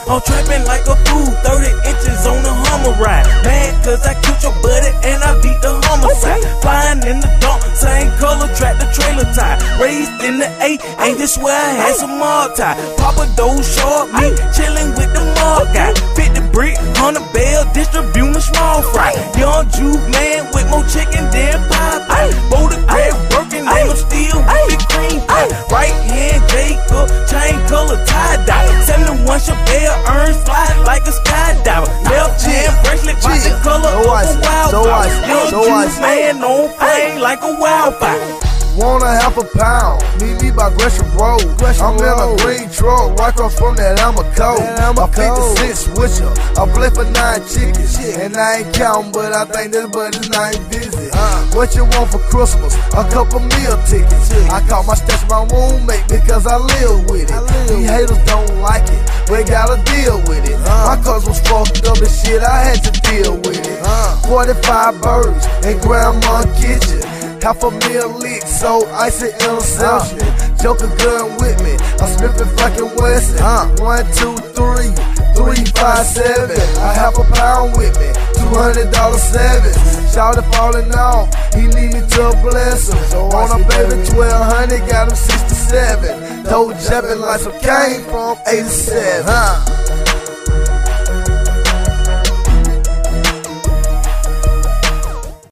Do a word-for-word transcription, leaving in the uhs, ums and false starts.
I'm trapping like a fool, thirty inches on the Hummer ride. Mad cause I killed your buddy and I beat the homicide. Okay. Flying in the dump, same color, tractor trailer tie. Raised in the eight, ain't this where I had some mob tie. Papa dough short, me chillin' with the mob guy. fifty brick, one hundred bell, distributing small fry. Young Jew man with more chicken than Popeye. Boulder crab working and I'm still with the cream pie. Right hand Jacob, chain color tie dye. seventy-one Chevelle earns fly like a skydiver. Left hand bracelet, by the color of a wildfire. Young Jew man on flame like a wildfire. Want a half a pound, meet me by Gresham Road. Gresham I'm Road. In a green truck, right across from that Amaco. I fifty-six with ya, I play for nine chickens. And I ain't counting, but I think this buddy's nine visit. Uh, what you want for Christmas? A couple meal tickets. I call my stash my roommate because I live with it. These haters don't like it, we gotta deal with it. Uh, my cuz was fucked up and shit, I had to deal with it. Uh, forty-five birds in grandma's kitchen. Half a meal leak, so icy interception. Uh, Joker gun with me, I'm Smith and fucking Wesson. Uh, one, two, three, three, five, seven. I have a pound with me, two hundred dollars seven. Shouted falling off, he need me to bless him. So on a baby twelve hundred, got him sixty-seven. Told Jeppin like some came from eighty-seven. Uh.